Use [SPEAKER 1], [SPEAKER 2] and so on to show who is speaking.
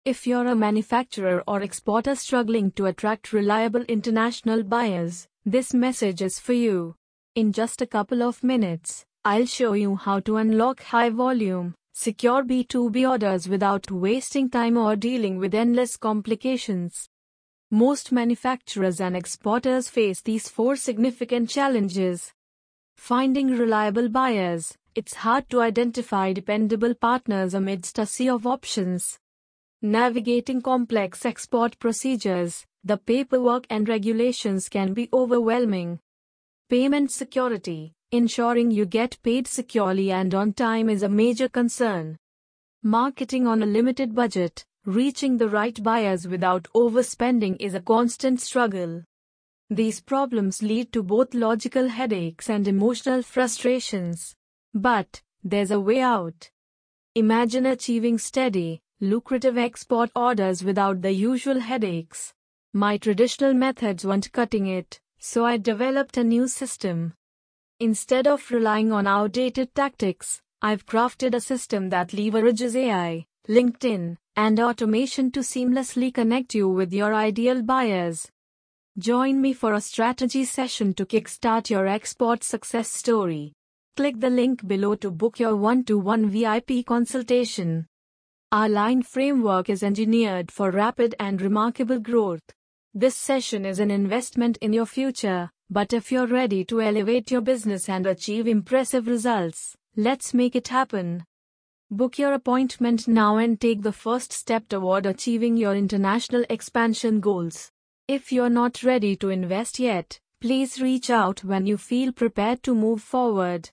[SPEAKER 1] If you're a manufacturer or exporter struggling to attract reliable international buyers, this message is for you. In just a couple of minutes, I'll show you how to unlock high-volume, secure B2B orders without wasting time or dealing with endless complications. Most manufacturers and exporters face these 4 significant challenges. Finding reliable buyers. It's hard to identify dependable partners amidst a sea of options. Navigating complex export procedures. The paperwork and regulations can be overwhelming. Payment security. Ensuring you get paid securely and on time is a major concern. Marketing on a limited budget. Reaching the right buyers without overspending is a constant struggle. These problems lead to both logical headaches and emotional frustrations. But there's a way out. Imagine achieving steady, lucrative export orders without the usual headaches. My traditional methods weren't cutting it, so I developed a new system. Instead of relying on outdated tactics, I've crafted a system that leverages AI, LinkedIn, and automation to seamlessly connect you with your ideal buyers. Join me for a strategy session to kickstart your export success story. Click the link below to book your one-to-one VIP consultation. Our line framework is engineered for rapid and remarkable growth. This session is an investment in your future, but if you're ready to elevate your business and achieve impressive results, let's make it happen. Book your appointment now and take the first step toward achieving your international expansion goals. If you're not ready to invest yet, please reach out when you feel prepared to move forward.